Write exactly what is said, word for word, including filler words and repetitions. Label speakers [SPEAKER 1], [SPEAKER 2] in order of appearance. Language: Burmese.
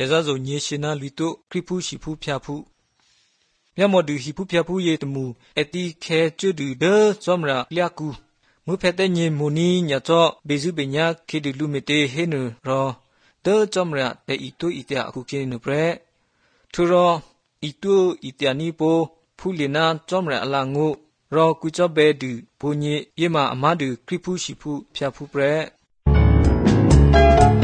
[SPEAKER 1] ယဇဇုံညေရှင်နာလူတို့ခရိဖူရှိဖူဖျားဖူမြတ်မော်တူဟိဖူဖျားဖူရေတမူအတိခဲကျွတ်တူဒေဇောမရာလျာကူမူဖက်တဲ့ညင်မူနီညာတော့ဘေစုပညာခေတူလူမတေဟေနူရောဒေဇောမရာတေဤတူဤတဲ့အခုကင်းနုပရဲထူရောဤတူဤတဲ့နီပိုဖူလီနာဇောမရာအလာငုရောကူချဘဲတူဘုန်ညေယေမာအမတူခရိဖူရှိဖူဖျားဖူပရဲ